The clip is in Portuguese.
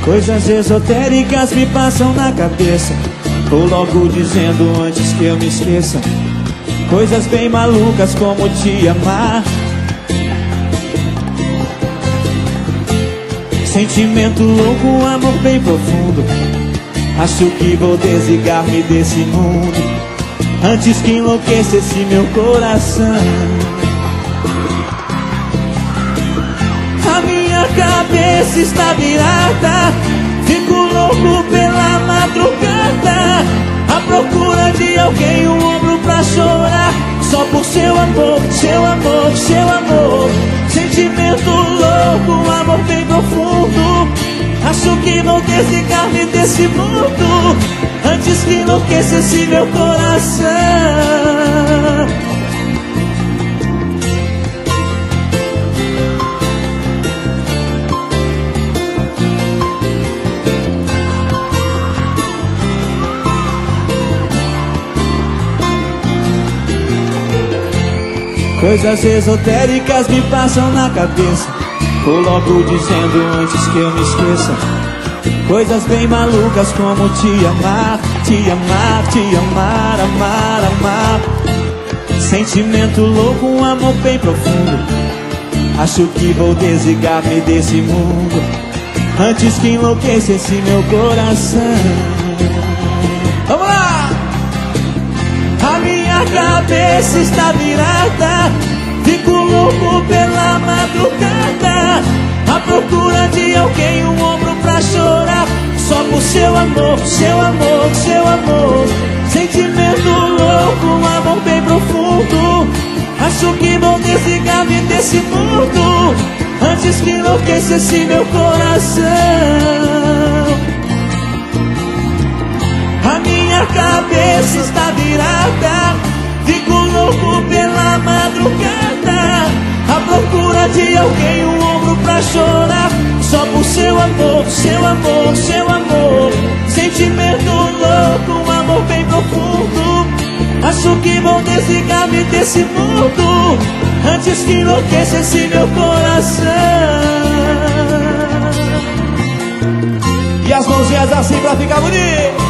Coisas esotéricas me passam na cabeça. Vou logo dizendo antes que eu me esqueça. Coisas bem malucas como te amar. Sentimento louco, um amor bem profundo. Acho que vou desligar-me desse mundo antes que enlouquecesse meu coração. A minha cabeça está virada, fico louco pela madrugada, à procura de alguém, um ombro pra chorar. Só por seu amor, seu amor, seu amor. Sentimento louco, um amor bem profundo. Acho que vou desligar-me desse mundo antes que enlouquecesse meu coração. Coisas esotéricas me passam na cabeça. Vou logo dizendo antes que eu me esqueça. Coisas bem malucas como te amar, te amar, te amar, amar, amar. Sentimento louco, um amor bem profundo. Acho que vou desligar-me desse mundo antes que enlouquecesse meu coração. Vamos lá! A minha cabeça está virada, fico louco pela madrugada, à procura de alguém, um ombro pra chorar. Só por seu amor, seu amor, seu amor. Sentimento louco, um amor bem profundo. Acho que vou desligar-me desse mundo antes que enlouquecesse meu coração. A minha cabeça está virada, fico louco pela madrugada, à procura de alguém, um ombro pra chorar. Só por seu amor, seu amor, seu amor. Sentimento louco, um amor bem profundo. Acho que vou desligar-me desse mundo antes que enlouquecesse meu coração. E as mãozinhas assim pra ficar bonito.